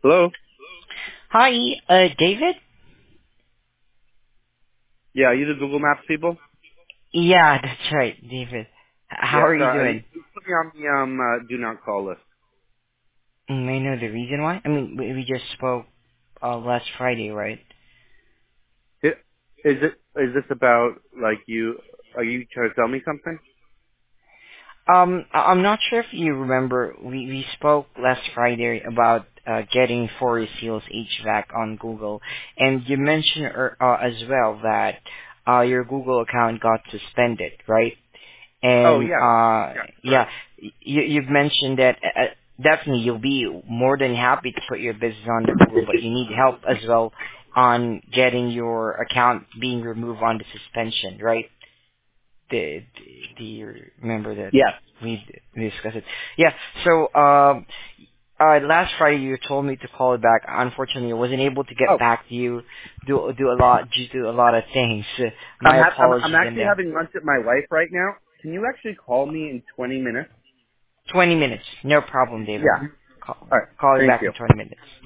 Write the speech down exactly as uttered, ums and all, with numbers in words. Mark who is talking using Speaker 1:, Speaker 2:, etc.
Speaker 1: Hello?
Speaker 2: Hi, uh, David?
Speaker 1: Yeah, are you the Google Maps people?
Speaker 2: Yeah, that's right, David. H- How
Speaker 1: Yeah,
Speaker 2: are you
Speaker 1: sorry. You
Speaker 2: doing?
Speaker 1: you put me on the um, uh, do not call list.
Speaker 2: Mm, I know the reason why. I mean, we, we just spoke uh, last Friday, right?
Speaker 1: It, is it is this about, like, you, are you trying to tell me something?
Speaker 2: Um, I- I'm not sure if you remember, we, we spoke last Friday about uh, getting Forest Hills H V A C on Google, and you mentioned er, uh, as well that uh, your Google account got suspended, right?
Speaker 1: Oh,
Speaker 2: And
Speaker 1: yeah.
Speaker 2: uh
Speaker 1: Yeah,
Speaker 2: yeah,
Speaker 1: correct.
Speaker 2: you you've mentioned that uh, uh, definitely you'll be more than happy to put your business on the Google, but you need help as well on getting your account being removed on the suspension, right? Do, do you remember that
Speaker 1: Yes.
Speaker 2: we we discussed it? Yeah. So um uh last Friday you told me to call back. Unfortunately, I wasn't able to get
Speaker 1: Oh,
Speaker 2: back to you. Do do a lot due to a lot of things.
Speaker 1: I'm,
Speaker 2: My
Speaker 1: ha- I'm, I'm
Speaker 2: apologies in
Speaker 1: actually
Speaker 2: there.
Speaker 1: having lunch with my wife right now. Can you actually call me in twenty minutes?
Speaker 2: twenty minutes. No problem, David.
Speaker 1: Yeah.
Speaker 2: Call,
Speaker 1: All right.
Speaker 2: call you
Speaker 1: Thank
Speaker 2: back
Speaker 1: you.
Speaker 2: in twenty minutes.